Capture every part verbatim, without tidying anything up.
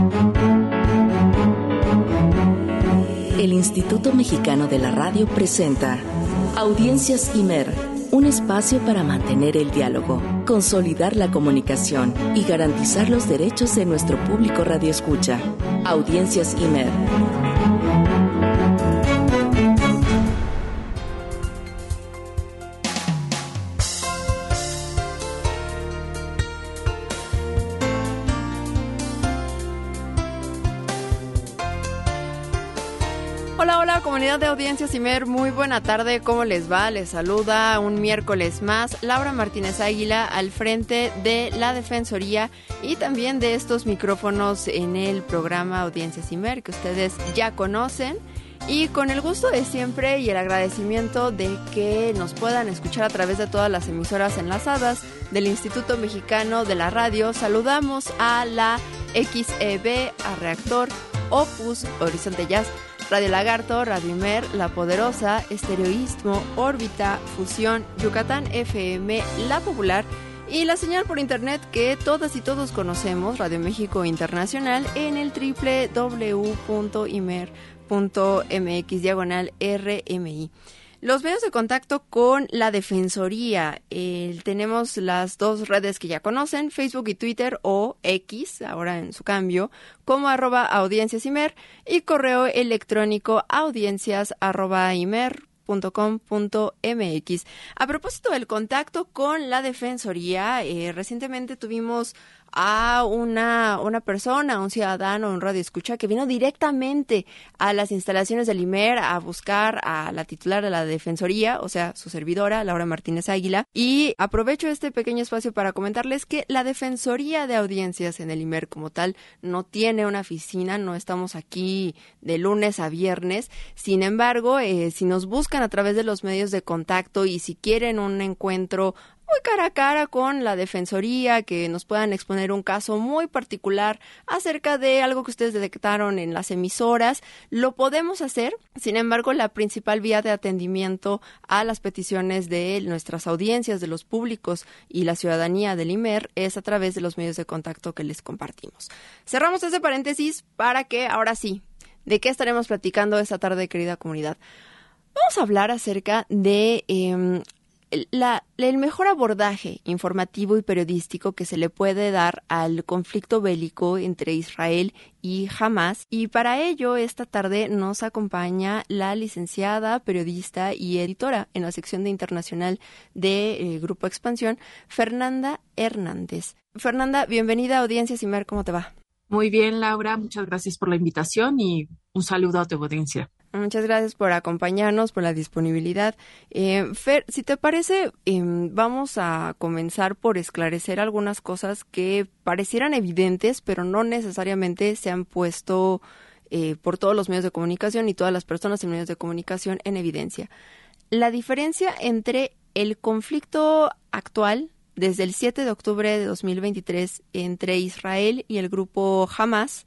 El Instituto Mexicano de la Radio presenta Audiencias Imer, un espacio para mantener el diálogo, consolidar la comunicación y garantizar los derechos de nuestro público radioescucha. Audiencias Imer. Hola, hola, comunidad de Audiencias Imer, muy buena tarde, ¿cómo les va? Les saluda un miércoles más Laura Martínez Águila al frente de la Defensoría y también de estos micrófonos en el programa Audiencias Imer que ustedes ya conocen. Y con el gusto de siempre y el agradecimiento de que nos puedan escuchar a través de todas las emisoras enlazadas del Instituto Mexicano de la Radio, saludamos a la X E B, a Reactor, Opus, Horizonte Jazz, Radio Lagarto, Radio Imer, La Poderosa, Estéreo Istmo, Órbita, Fusión, Yucatán F M, La Popular y la señal por internet que todas y todos conocemos, Radio México Internacional, en el doble u doble u doble u punto imer punto m x diagonal R M I. Los medios de contacto con la Defensoría, eh, tenemos las dos redes que ya conocen, Facebook y Twitter, o X, ahora en su cambio, como arroba audiencias imer, y correo electrónico audiencias arroba imer punto com punto m x. A propósito del contacto con la Defensoría, eh, recientemente tuvimos a una, una persona, un ciudadano, un radioescucha que vino directamente a las instalaciones del Imer a buscar a la titular de la Defensoría, o sea, su servidora, Laura Martínez Águila, y aprovecho este pequeño espacio para comentarles que la Defensoría de Audiencias en el Imer como tal no tiene una oficina, no estamos aquí de lunes a viernes, sin embargo, eh, si nos buscan a través de los medios de contacto y si quieren un encuentro muy cara a cara con la Defensoría, que nos puedan exponer un caso muy particular acerca de algo que ustedes detectaron en las emisoras, lo podemos hacer. Sin embargo, la principal vía de atendimiento a las peticiones de nuestras audiencias, de los públicos y la ciudadanía del Imer es a través de los medios de contacto que les compartimos. Cerramos ese paréntesis para que, ahora sí, ¿de qué estaremos platicando esta tarde, querida comunidad? Vamos a hablar acerca de Eh, La, el mejor abordaje informativo y periodístico que se le puede dar al conflicto bélico entre Israel y Hamas. Y para ello, esta tarde nos acompaña la licenciada, periodista y editora en la sección de internacional de eh, Grupo Expansión, Fernanda Hernández. Fernanda, bienvenida a Audiencias Imer, ¿cómo te va? Muy bien, Laura, muchas gracias por la invitación y un saludo a tu audiencia. Muchas gracias por acompañarnos, por la disponibilidad. Eh, Fer, si te parece, eh, vamos a comenzar por esclarecer algunas cosas que parecieran evidentes, pero no necesariamente se han puesto eh, por todos los medios de comunicación y todas las personas en medios de comunicación en evidencia. La diferencia entre el conflicto actual, desde el siete de octubre de dos mil veintitrés, entre Israel y el grupo Hamas,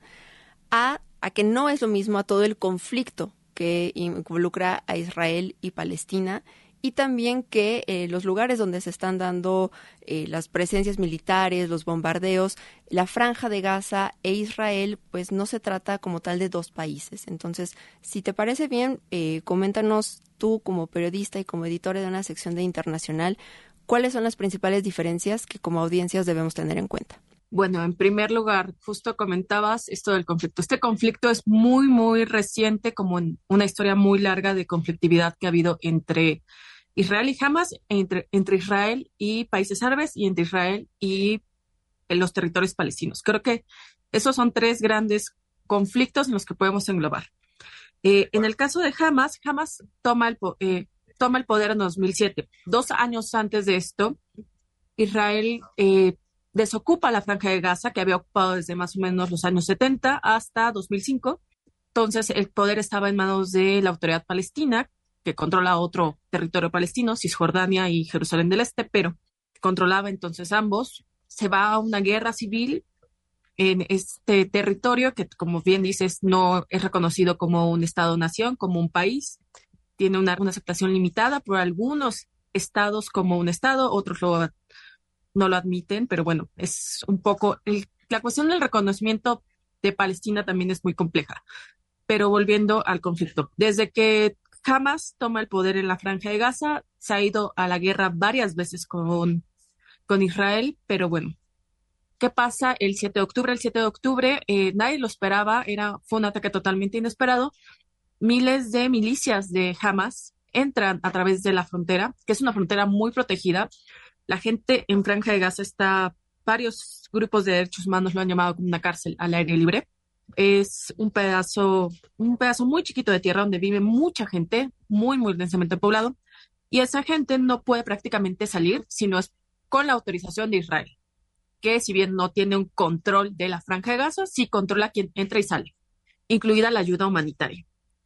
a, a que no es lo mismo a todo el conflicto que involucra a Israel y Palestina, y también que eh, los lugares donde se están dando eh, las presencias militares, los bombardeos, la Franja de Gaza e Israel, pues no se trata como tal de dos países. Entonces, si te parece bien, eh, coméntanos tú como periodista y como editora de una sección de internacional, ¿cuáles son las principales diferencias que como audiencias debemos tener en cuenta? Bueno, en primer lugar, justo comentabas esto del conflicto. Este conflicto es muy, muy reciente, como en una historia muy larga de conflictividad que ha habido entre Israel y Hamas, entre, entre Israel y países árabes y entre Israel y los territorios palestinos. Creo que esos son tres grandes conflictos en los que podemos englobar. Eh, en el caso de Hamas, Hamas toma el, eh, toma el poder en dos mil siete. Dos años antes de esto, Israel eh, desocupa la Franja de Gaza, que había ocupado desde más o menos los años setenta hasta dos mil cinco. Entonces, el poder estaba en manos de la Autoridad Palestina, que controla otro territorio palestino, Cisjordania y Jerusalén del Este, pero controlaba entonces ambos. Se va a una guerra civil en este territorio que, como bien dices, no es reconocido como un Estado-nación, como un país. Tiene una, una aceptación limitada por algunos estados como un Estado, otros lo no lo admiten, pero bueno, es un poco el, la cuestión del reconocimiento de Palestina también es muy compleja. Pero volviendo al conflicto, desde que Hamas toma el poder en la Franja de Gaza, se ha ido a la guerra varias veces con, con Israel, pero bueno, ¿qué pasa el siete de octubre? El siete de octubre eh, nadie lo esperaba, era, fue un ataque totalmente inesperado. Miles de milicias de Hamas entran a través de la frontera, que es una frontera muy protegida. La gente en Franja de Gaza está, varios grupos de derechos humanos lo han llamado como una cárcel al aire libre. Es un pedazo, un pedazo muy chiquito de tierra donde vive mucha gente, muy, muy densamente poblado, y esa gente no puede prácticamente salir si no es con la autorización de Israel, que si bien no tiene un control de la Franja de Gaza, sí controla quién entra y sale, incluida la ayuda humanitaria.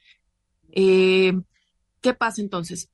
Eh, ¿Qué pasa entonces?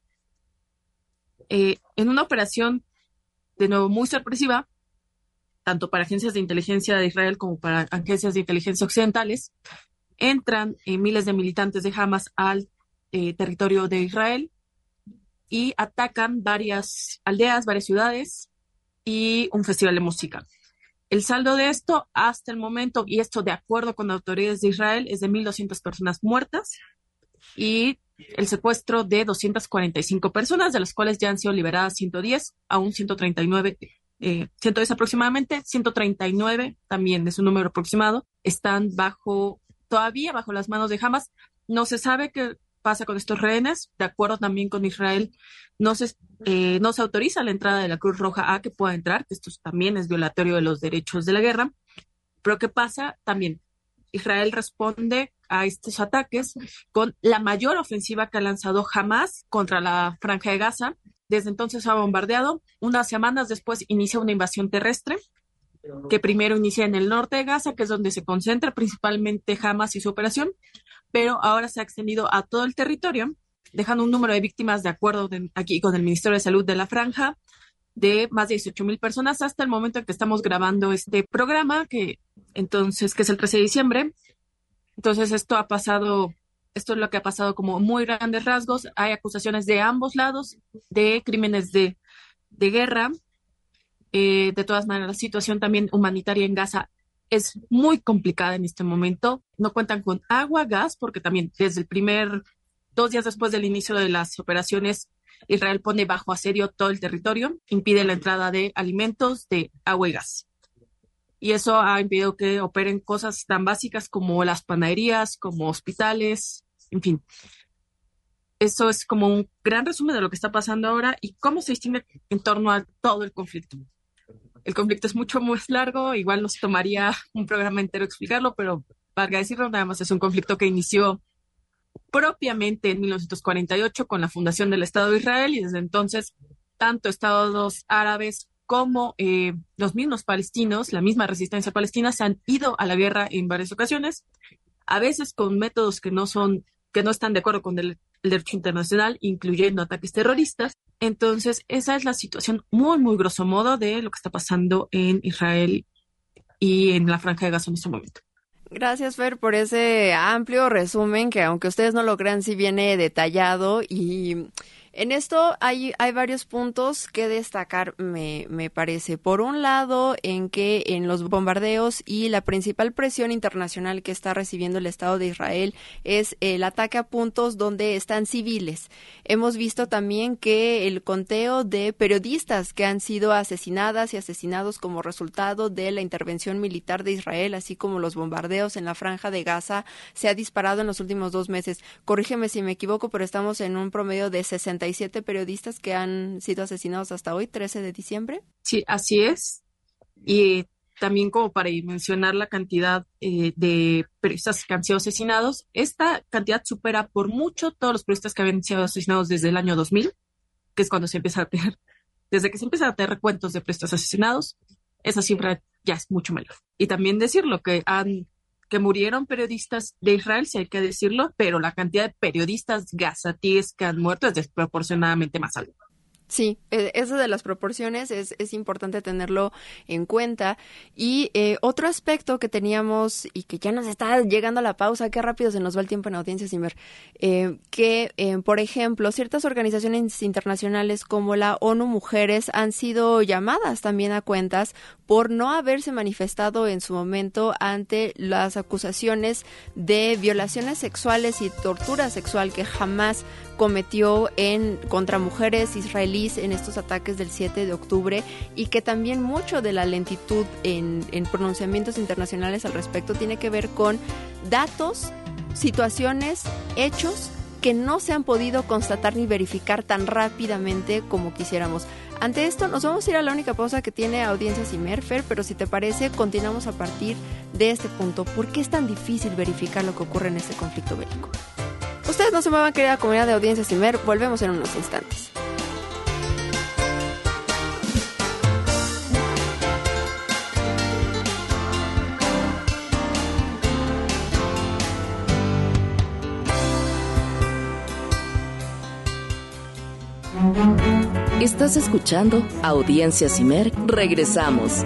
Eh, en una operación, de nuevo, muy sorpresiva, tanto para agencias de inteligencia de Israel como para agencias de inteligencia occidentales, entran eh, miles de militantes de Hamas al eh, territorio de Israel y atacan varias aldeas, varias ciudades y un festival de música. El saldo de esto hasta el momento, y esto de acuerdo con autoridades de Israel, es de mil doscientas personas muertas y el secuestro de doscientas cuarenta y cinco personas, de las cuales ya han sido liberadas ciento diez, aún ciento treinta y nueve, eh, ciento diez aproximadamente, ciento treinta y nueve también es un número aproximado, están bajo, todavía bajo las manos de Hamas. No se sabe qué pasa con estos rehenes. De acuerdo también con Israel, no se, eh, no se autoriza la entrada de la Cruz Roja a que pueda entrar, que esto también es violatorio de los derechos de la guerra. Pero ¿qué pasa? También Israel responde a estos ataques con la mayor ofensiva que ha lanzado Hamas contra la Franja de Gaza. Desde entonces ha bombardeado. Unas semanas después inicia una invasión terrestre, que primero inicia en el norte de Gaza, que es donde se concentra principalmente Hamas y su operación, pero ahora se ha extendido a todo el territorio, dejando un número de víctimas, de acuerdo de, aquí con el Ministerio de Salud de la Franja, de más de dieciocho mil personas hasta el momento en que estamos grabando este programa, que entonces que es el trece de diciembre. Entonces esto ha pasado, esto es lo que ha pasado como muy grandes rasgos. Hay acusaciones de ambos lados de crímenes de, de guerra. Eh, de todas maneras, la situación también humanitaria en Gaza es muy complicada en este momento. No cuentan con agua, gas, porque también desde el primer, dos días después del inicio de las operaciones, Israel pone bajo asedio todo el territorio, impide la entrada de alimentos, de agua y gas. Y eso ha impedido que operen cosas tan básicas como las panaderías, como hospitales, en fin. Eso es como un gran resumen de lo que está pasando ahora y cómo se distingue en torno a todo el conflicto. El conflicto es mucho más largo, igual nos tomaría un programa entero explicarlo, pero para decirlo nada más, es un conflicto que inició propiamente en mil novecientos cuarenta y ocho con la fundación del Estado de Israel, y desde entonces tanto estados árabes como eh, los mismos palestinos, la misma resistencia palestina, se han ido a la guerra en varias ocasiones, a veces con métodos que no son, que no están de acuerdo con el, el derecho internacional, incluyendo ataques terroristas. Entonces, esa es la situación muy, muy grosso modo de lo que está pasando en Israel y en la Franja de Gaza en este momento. Gracias, Fer, por ese amplio resumen que, aunque ustedes no lo crean, sí viene detallado. Y en esto hay, hay varios puntos que destacar, me, me parece. Por un lado, en que en los bombardeos y la principal presión internacional que está recibiendo el Estado de Israel es el ataque a puntos donde están civiles. Hemos visto también que el conteo de periodistas que han sido asesinadas y asesinados como resultado de la intervención militar de Israel, así como los bombardeos en la Franja de Gaza, se ha disparado en los últimos dos meses. Corrígeme si me equivoco, pero estamos en un promedio de sesenta y siete periodistas que han sido asesinados hasta hoy, trece de diciembre. Sí, así es. Y también como para mencionar la cantidad eh, de periodistas que han sido asesinados, esta cantidad supera por mucho todos los periodistas que habían sido asesinados desde el año dos mil, que es cuando se empieza a tener, desde que se empieza a tener recuentos de periodistas asesinados, esa cifra ya es mucho menor. Y también decirlo que han que murieron periodistas de Israel, si hay que decirlo, pero la cantidad de periodistas gazatíes que han muerto es desproporcionadamente más alta. Sí, eso de las proporciones es, es importante tenerlo en cuenta. Y eh, otro aspecto que teníamos y que ya nos está llegando a la pausa, qué rápido se nos va el tiempo en Audiencia Cimer, eh, que, eh, por ejemplo, ciertas organizaciones internacionales como la ONU Mujeres han sido llamadas también a cuentas por no haberse manifestado en su momento ante las acusaciones de violaciones sexuales y tortura sexual que Hamás cometió en contra mujeres israelíes en estos ataques del siete de octubre, y que también mucho de la lentitud en, en pronunciamientos internacionales al respecto tiene que ver con datos, situaciones, hechos que no se han podido constatar ni verificar tan rápidamente como quisiéramos. Ante esto nos vamos a ir a la única pausa que tiene Audiencias Imer, Fer, pero si te parece, continuamos a partir de este punto. ¿Por qué es tan difícil verificar lo que ocurre en este conflicto bélico? Ustedes no se muevan, querida comunidad de Audiencias Imer, volvemos en unos instantes. Estás escuchando Audiencias Imer. Regresamos.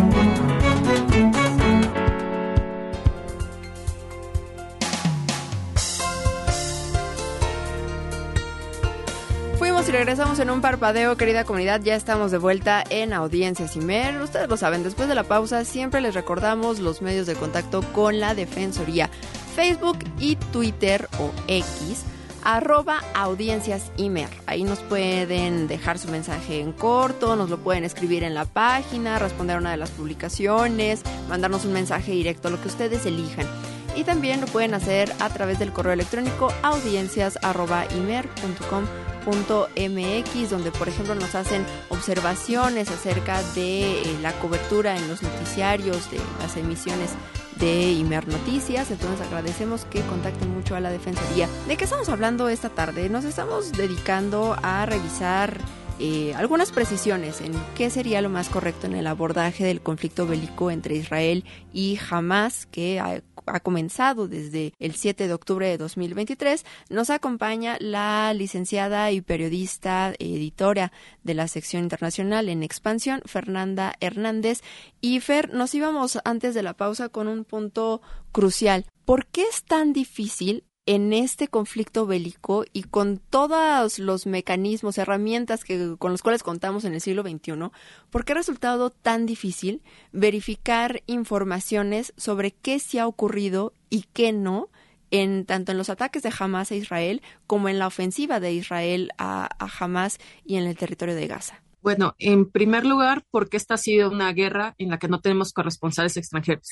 Fuimos y regresamos en un parpadeo, querida comunidad. Ya estamos de vuelta en Audiencias Imer. Ustedes lo saben, después de la pausa siempre les recordamos los medios de contacto con la Defensoría. Facebook y Twitter o X, arroba Audiencias Imer. Ahí nos pueden dejar su mensaje en corto, nos lo pueden escribir en la página, responder a una de las publicaciones, mandarnos un mensaje directo, lo que ustedes elijan. Y también lo pueden hacer a través del correo electrónico audiencias arroba imer punto com punto m x, donde por ejemplo nos hacen observaciones acerca de eh, la cobertura en los noticiarios de las emisiones de Imer Noticias. Entonces agradecemos que contacten mucho a la Defensoría. ¿De qué estamos hablando esta tarde? Nos estamos dedicando a revisar eh, algunas precisiones en qué sería lo más correcto en el abordaje del conflicto bélico entre Israel y Hamás, que ha, ha comenzado desde el siete de octubre de dos mil veintitrés. Nos acompaña la licenciada y periodista, editora de la sección internacional en Expansión, Fernanda Hernández. Y Fer, nos íbamos antes de la pausa con un punto crucial. ¿Por qué es tan difícil en este conflicto bélico y con todos los mecanismos, herramientas que, con los cuales contamos en el siglo veintiuno, por qué ha resultado tan difícil verificar informaciones sobre qué sí ha ocurrido y qué no, en tanto en los ataques de Hamás a Israel como en la ofensiva de Israel a, a Hamás y en el territorio de Gaza? Bueno, en primer lugar, porque esta ha sido una guerra en la que no tenemos corresponsales extranjeros.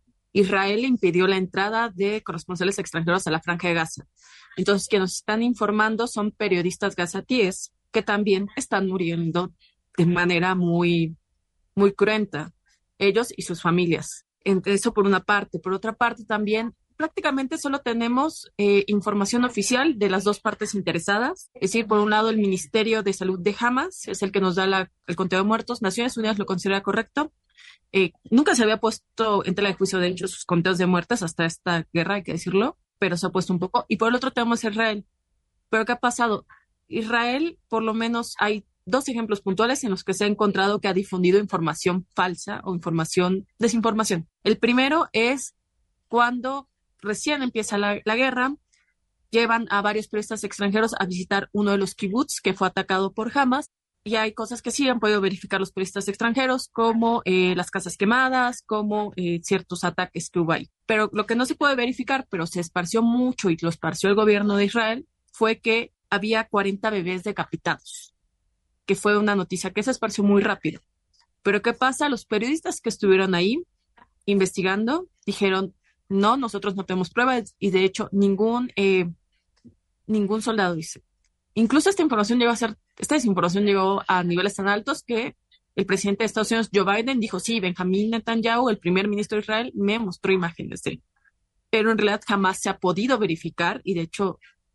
Israel impidió la entrada de corresponsales extranjeros a la Franja de Gaza. Entonces, quienes nos están informando son periodistas gazatíes que también están muriendo de manera muy, muy cruenta, ellos y sus familias. Eso por una parte. Por otra parte, también prácticamente solo tenemos eh, información oficial de las dos partes interesadas. Es decir, por un lado, el Ministerio de Salud de Hamás es el que nos da la, el conteo de muertos. Naciones Unidas lo considera correcto. Eh, nunca se había puesto en tela de juicio, de hecho, sus conteos de muertes hasta esta guerra, hay que decirlo, pero se ha puesto un poco. Y por el otro tenemos Israel. ¿Pero qué ha pasado? Israel, por lo menos, hay dos ejemplos puntuales en los que se ha encontrado que ha difundido información falsa o información, desinformación. El primero es cuando recién empieza la, la guerra, llevan a varios periodistas extranjeros a visitar uno de los kibbutz que fue atacado por Hamás. Y hay cosas que sí han podido verificar los periodistas extranjeros, como eh, las casas quemadas, como eh, ciertos ataques que hubo ahí. Pero lo que no se puede verificar, pero se esparció mucho y lo esparció el gobierno de Israel, fue que había cuarenta bebés decapitados, que fue una noticia que se esparció muy rápido. Pero ¿qué pasa? Los periodistas que estuvieron ahí investigando dijeron, no, nosotros no tenemos pruebas, y de hecho ningún, eh, ningún soldado dice. Incluso esta información llegó a ser, esta desinformación llegó a niveles tan altos que el presidente de Estados Unidos, Joe Biden, dijo, sí, Benjamín Netanyahu, el primer ministro de Israel, me mostró imágenes de él. Pero en realidad jamás se ha podido verificar y de hecho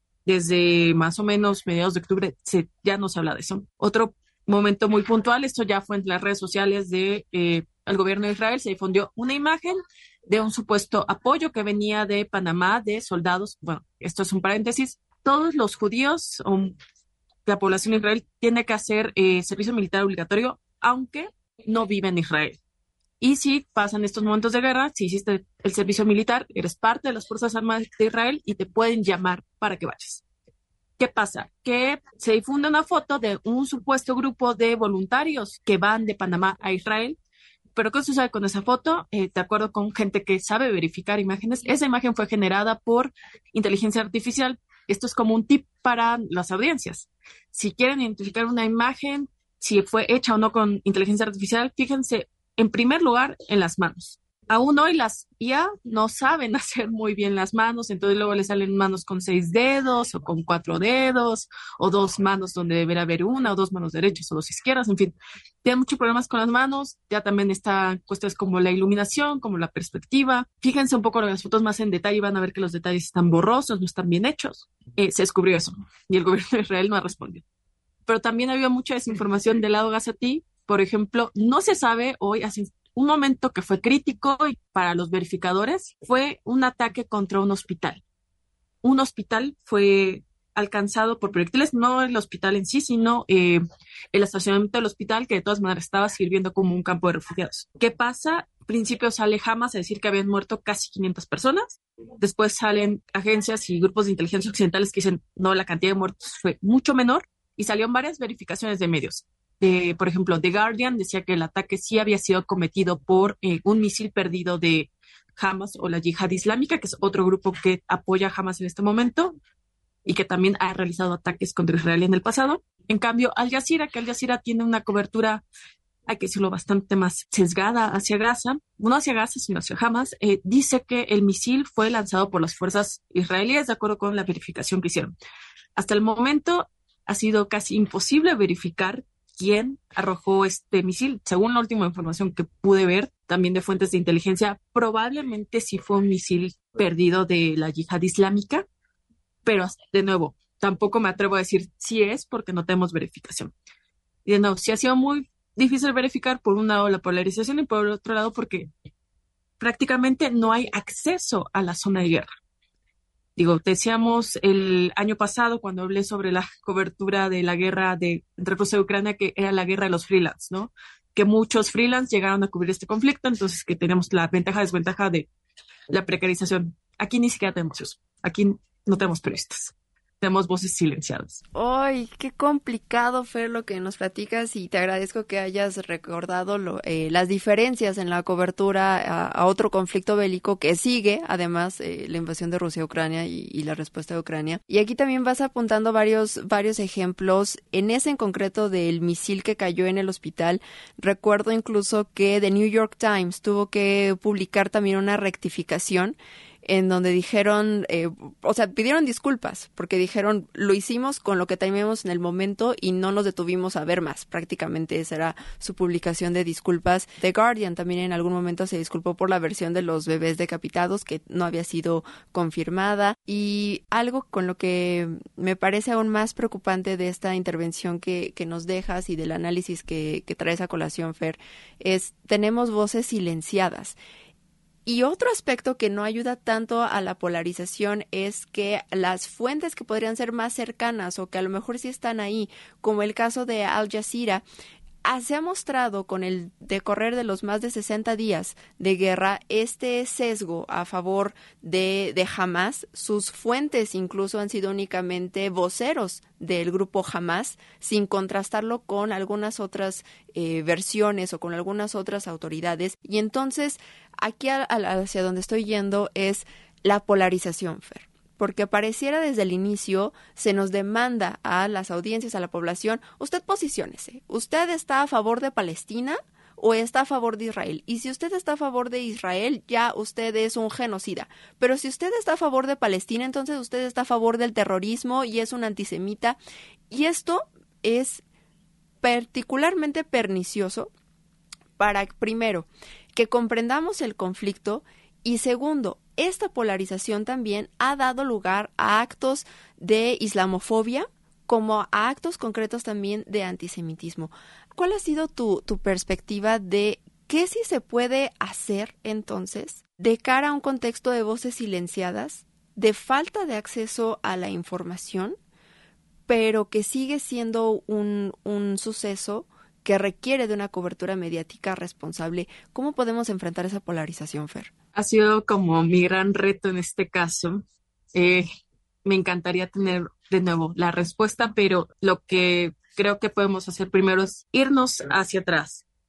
desde más o menos mediados de octubre se, ya no se habla de eso. Otro momento muy puntual, esto ya fue en las redes sociales del de, eh, gobierno de Israel, se difundió una imagen de un supuesto apoyo que venía de Panamá de soldados, bueno, esto es un paréntesis, todos los judíos o la población de Israel tiene que hacer eh, servicio militar obligatorio, aunque no vive en Israel. Y si pasan estos momentos de guerra, si hiciste el servicio militar, eres parte de las Fuerzas Armadas de Israel y te pueden llamar para que vayas. ¿Qué pasa? Que se difunde una foto de un supuesto grupo de voluntarios que van de Panamá a Israel Pero ¿qué sucede con esa foto? Eh, de acuerdo con gente que sabe verificar imágenes, esa imagen fue generada por inteligencia artificial. Esto es como un tip para las audiencias. Si quieren identificar una imagen, si fue hecha o no con inteligencia artificial, fíjense en primer lugar en las manos. Aún hoy las I A no saben hacer muy bien las manos, entonces luego les salen manos con seis dedos o con cuatro dedos, o dos manos donde debería haber una, o dos manos derechas o dos izquierdas, en fin. Tienen muchos problemas con las manos, ya también está cuestiones como la iluminación, como la perspectiva. Fíjense un poco en las fotos más en detalle y van a ver que los detalles están borrosos, no están bien hechos. Eh, se descubrió eso y el gobierno de Israel no ha respondido. Pero también había mucha desinformación del lado gazatí. Por ejemplo, no se sabe hoy, así un momento que fue crítico y para los verificadores fue un ataque contra un hospital. Un hospital fue alcanzado por proyectiles, no el hospital en sí, sino eh, el estacionamiento del hospital, que de todas maneras estaba sirviendo como un campo de refugiados. ¿Qué pasa? Al principio sale Hamas a decir que habían muerto casi quinientas personas. Después salen agencias y grupos de inteligencia occidentales que dicen, no, la cantidad de muertos fue mucho menor. Y salieron varias verificaciones de medios. De, por ejemplo, The Guardian decía que el ataque sí había sido cometido por eh, un misil perdido de Hamas o la Yihad Islámica, que es otro grupo que apoya a Hamas en este momento y que también ha realizado ataques contra Israel en el pasado. En cambio, Al Jazeera, que Al Jazeera tiene una cobertura, hay que decirlo, bastante más sesgada hacia Gaza, no hacia Gaza, sino hacia Hamas, eh, dice que el misil fue lanzado por las fuerzas israelíes de acuerdo con la verificación que hicieron. Hasta el momento ha sido casi imposible verificar quién arrojó este misil. Según la última información que pude ver, también de fuentes de inteligencia, probablemente sí fue un misil perdido de la Yihad Islámica, pero de nuevo, tampoco me atrevo a decir si es porque no tenemos verificación. Y de nuevo, sí ha sido muy difícil verificar, por un lado la polarización y por el otro lado porque prácticamente no hay acceso a la zona de guerra. Digo, decíamos el año pasado cuando hablé sobre la cobertura de la guerra de, entre Rusia y Ucrania, que era la guerra de los freelance, ¿no? Que muchos freelance llegaron a cubrir este conflicto, entonces que tenemos la ventaja, desventaja de la precarización. Aquí ni siquiera tenemos eso. Aquí no tenemos periodistas. Tenemos voces silenciadas. ¡Ay, qué complicado, Fer, lo que nos platicas! Y te agradezco que hayas recordado lo, eh, las diferencias en la cobertura a, a otro conflicto bélico que sigue, además, eh, la invasión de Rusia a Ucrania y, y la respuesta de Ucrania. Y aquí también vas apuntando varios, varios ejemplos. En ese en concreto del misil que cayó en el hospital, recuerdo incluso que The New York Times tuvo que publicar también una rectificación en donde dijeron, eh, o sea, pidieron disculpas, porque dijeron, lo hicimos con lo que teníamos en el momento y no nos detuvimos a ver más. Prácticamente esa era su publicación de disculpas. The Guardian también en algún momento se disculpó por la versión de los bebés decapitados, que no había sido confirmada. Y algo con lo que me parece aún más preocupante de esta intervención que, que nos dejas y del análisis que, que traes a colación, Fer, es tenemos voces silenciadas. Y otro aspecto que no ayuda tanto a la polarización es que las fuentes que podrían ser más cercanas o que a lo mejor sí están ahí, como el caso de Al Jazeera, se ha mostrado con el decorrer de los más de sesenta días de guerra este sesgo a favor de, de Hamas. Sus fuentes incluso han sido únicamente voceros del grupo Hamas, sin contrastarlo con algunas otras eh, versiones o con algunas otras autoridades. Y entonces, aquí a, a, hacia donde estoy yendo es la polarización, Fer. Porque pareciera desde el inicio se nos demanda a las audiencias, a la población, usted posiciónese, ¿usted está a favor de Palestina o está a favor de Israel? Y si usted está a favor de Israel, ya usted es un genocida. Pero si usted está a favor de Palestina, entonces usted está a favor del terrorismo y es un antisemita. Y esto es particularmente pernicioso para, primero, que comprendamos el conflicto y segundo, esta polarización también ha dado lugar a actos de islamofobia como a actos concretos también de antisemitismo. ¿Cuál ha sido tu, tu perspectiva de qué sí se puede hacer entonces de cara a un contexto de voces silenciadas, de falta de acceso a la información, pero que sigue siendo un, un suceso que requiere de una cobertura mediática responsable? ¿Cómo podemos enfrentar esa polarización, Fer? Ha sido como mi gran reto en este caso. Eh, me encantaría tener de nuevo la respuesta, pero lo que creo que podemos hacer primero es irnos hacia atrás.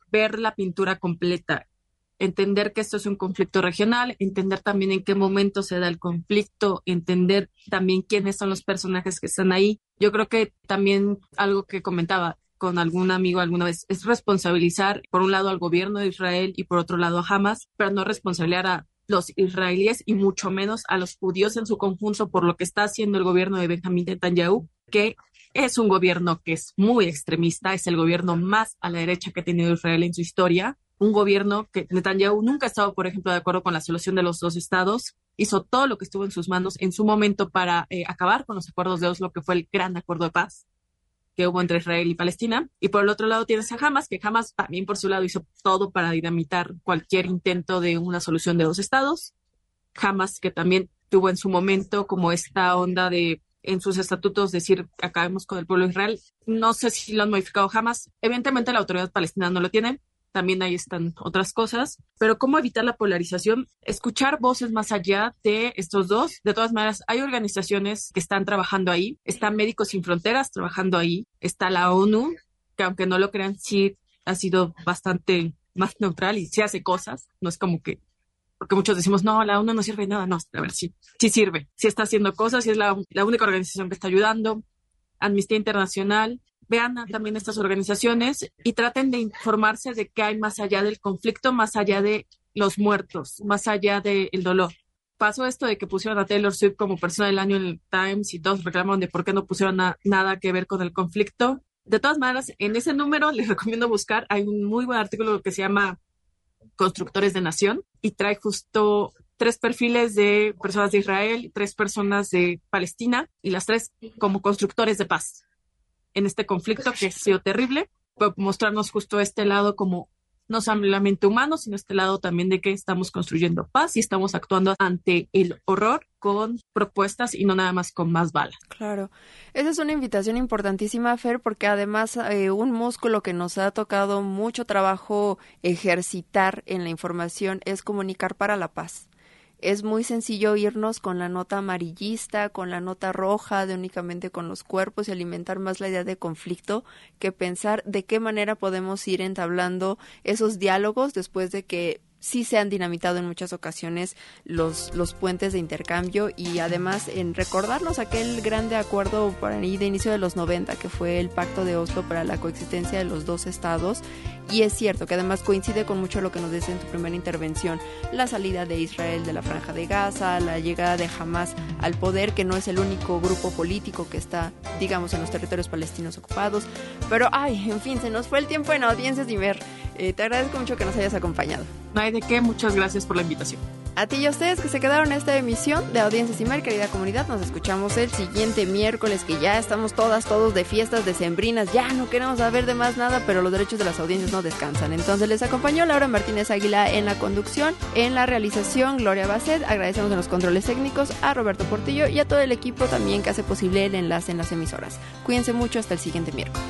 ver la pintura completa, entender que esto es un conflicto regional, entender también en qué momento se da el conflicto, entender también quiénes son los personajes que están ahí. Yo creo que también algo que comentaba con algún amigo alguna vez es responsabilizar por un lado al gobierno de Israel y por otro lado a Hamas, pero no responsabilizar a los israelíes y mucho menos a los judíos en su conjunto por lo que está haciendo el gobierno de Benjamín Netanyahu, que es un gobierno que es muy extremista, es el gobierno más a la derecha que ha tenido Israel en su historia. Un gobierno que Netanyahu nunca ha estado, por ejemplo, de acuerdo con la solución de los dos estados, hizo todo lo que estuvo en sus manos en su momento para eh, acabar con los acuerdos de Oslo, que fue el gran acuerdo de paz que hubo entre Israel y Palestina. Y por el otro lado tienes a Hamas, que Hamas también por su lado hizo todo para dinamitar cualquier intento de una solución de dos estados. Hamas que también tuvo en su momento como esta onda de en sus estatutos decir acabemos con el pueblo de Israel. No sé si lo han modificado Hamas. Evidentemente la autoridad palestina no lo tiene. También ahí están otras cosas, pero ¿cómo evitar la polarización? Escuchar voces más allá de estos dos. De todas maneras, hay organizaciones que están trabajando ahí, está Médicos Sin Fronteras trabajando ahí, está la ONU, que aunque no lo crean, sí ha sido bastante más neutral y sí hace cosas, no es como que, porque muchos decimos, no, la ONU no sirve de nada, no, a ver, sí, sí sirve, sí está haciendo cosas, sí es la, la única organización que está ayudando, Amnistía Internacional. Vean también estas organizaciones y traten de informarse de qué hay más allá del conflicto, más allá de los muertos, más allá del dolor. Pasó esto de que pusieron a Taylor Swift como persona del año en el Times y todos reclamaron de por qué no pusieron a, nada que ver con el conflicto. De todas maneras, en ese número les recomiendo buscar, hay un muy buen artículo que se llama Constructores de Nación y trae justo tres perfiles de personas de Israel, tres personas de Palestina y las tres como constructores de paz en este conflicto que ha sido terrible, para mostrarnos justo este lado como no solamente humano, sino este lado también de que estamos construyendo paz y estamos actuando ante el horror con propuestas y no nada más con más balas. Claro, esa es una invitación importantísima, Fer, porque además eh, un músculo que nos ha tocado mucho trabajo ejercitar en la información es comunicar para la paz. Es muy sencillo irnos con la nota amarillista, con la nota roja, de únicamente con los cuerpos y alimentar más la idea de conflicto que pensar de qué manera podemos ir entablando esos diálogos después de que sí se han dinamitado en muchas ocasiones los, los puentes de intercambio y además en recordarnos aquel grande acuerdo por ahí de inicio de los noventa que fue el Pacto de Oslo para la coexistencia de los dos estados. Y es cierto que además coincide con mucho lo que nos dice en tu primera intervención, la salida de Israel de la Franja de Gaza, la llegada de Hamas al poder, que no es el único grupo político que está, digamos, en los territorios palestinos ocupados. Pero, ay, en fin, se nos fue el tiempo en Audiencias Imer. Eh, te agradezco mucho que nos hayas acompañado. No hay de qué, muchas gracias por la invitación. A ti y a ustedes que se quedaron en esta emisión de Audiencias Imer, querida comunidad, nos escuchamos el siguiente miércoles, que ya estamos todas, todos de fiestas decembrinas, ya no queremos saber de más nada, pero los derechos de las audiencias no descansan. Entonces les acompañó Laura Martínez Águila en la conducción, en la realización Gloria Basset, agradecemos en los controles técnicos a Roberto Portillo y a todo el equipo también que hace posible el enlace en las emisoras. Cuídense mucho, hasta el siguiente miércoles.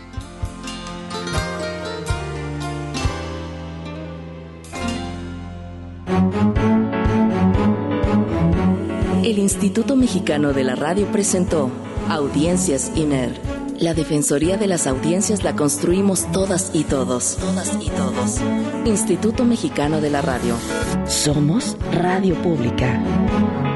El Instituto Mexicano de la Radio presentó Audiencias Imer. La Defensoría de las Audiencias la construimos todas y todos. Todas y todos. Instituto Mexicano de la Radio. Somos Radio Pública.